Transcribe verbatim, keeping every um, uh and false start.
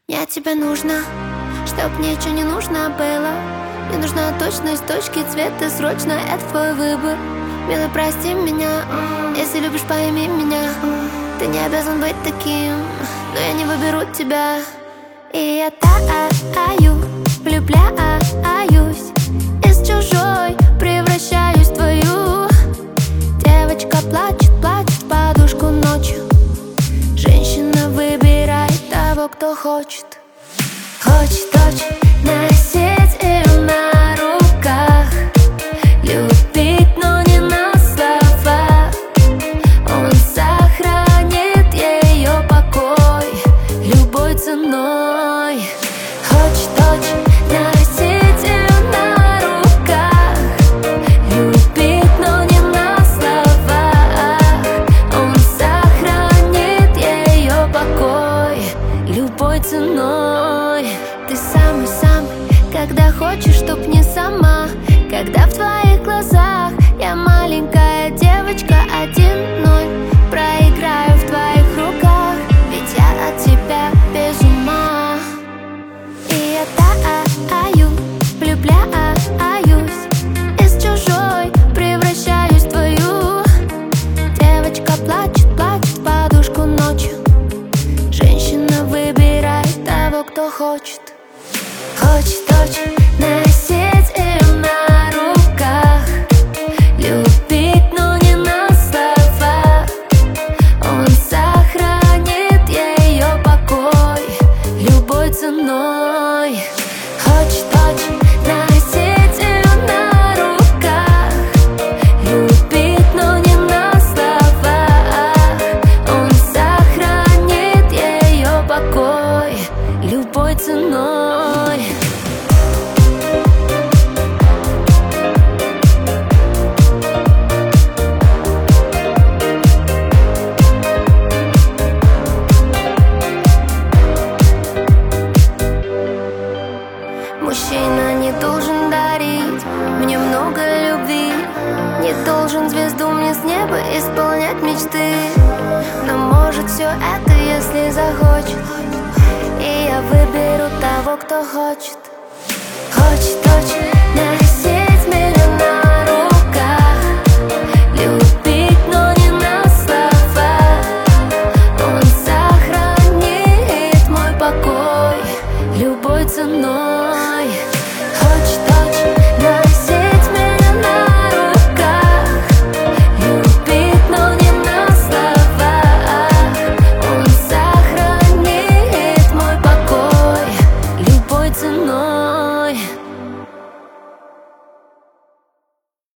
Мне тебе нужно, чтоб ничего не нужно было. Мне нужна точность, точки, цвета, срочно, это твой выбор. Милый, прости меня, если любишь, пойми меня. Ты не обязан быть таким, но я не выберу тебя. И я таю, влюбляюсь, из чужой превращаюсь в твою. Девочка плачет, плачет в подушку ночью. Женщина выбирает того, кто хочет. Хочет очень носить ее на руках, любить, но не на словах. Он сохранит ее покой любой ценой. Хочет очень носить ее на руках, любить, но не на словах. Он сохранит ее покой любой ценой. Ты самый-самый, когда хочешь, чтоб не сама. Когда в твоих глазах я маленькая девочка, один-ноль проиграю в твоих руках, ведь я от тебя без ума. И я таю, влюбляюсь, из чужой превращаюсь в твою. Девочка плачет, плачет в подушку ночью. Женщина выбирает того, кто хочет. Хочет очень носить ее на руках, любить, но не на словах. Он сохранит ее покой любой ценой. Хочет очень носить ее на руках, любить, но не на словах. Он сохранит ее покой любой ценой. Мужчина не должен дарить мне много любви, не должен звезду мне с неба исполнять мечты. Но может все это, если захочет, и я выберу того, кто хочет. Хочет очень носить меня на руках, любить, но не на словах. Он сохранит мой покой любой ценой. Хочет очень носить меня на руках, любить, но не на словах. Он сохранит мой покой любой ценой.